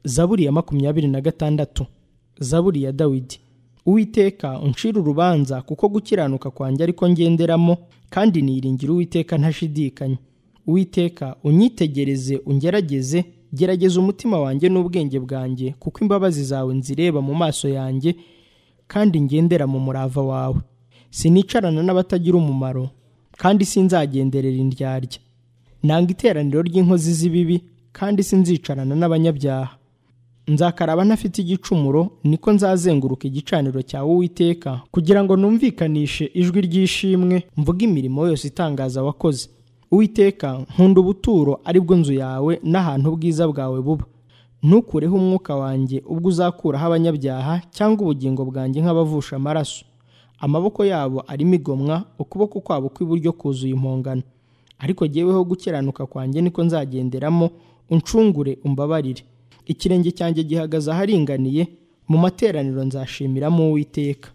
Zaburi ya 26. Zaburi ya Dawidi. Uwiteka uncira urubanza kuko gukiranuka kwanjye ariko ngenderamo, kandi niringira Uwiteka ntashidikanya. Uwiteka unyitegereze ungerageze, gerageza umutima wanjye n'ubwenge bwanjye, kuko imbabazi zawe nzireba mu maso yanjye, kandi ngendera mu murava wawe. Sinicarana n'abatagira umumaro, kandi sinzagenderera indyarya. Nanga iteraniro ry'inkozi z'ibibi, kandi sinzicarana n'abanyabyaha. Nzakaraba ntafite igicumuro, niko nzazenguruka igicaniro cyawe Uwiteka, kugira ngo numvikanishe ijwi ry'ishimwe, mvuge imirimo yose itangaza wakoze. Uwiteka, nkunda ubuturo ari bwo nzu yawe n'ahantu ubwiza bwawe buba. Ntukureho umwuka wanjye ubwo uzakuraho abanyabyaha, cyangwa ubugingo bwanjye nk'abavusha amaraso. Amaboko yabo arimo igomwa, ukuboko kwabo kw'iburyo kuzuye impongano. Ariko jyeweho gukiranuka kwanjye niko nzagenderamo, uncungure umbabarire. Ikirenge cyanjye gihagaze aharinganiye, mu materaniro nzashimiramo Uwiteka.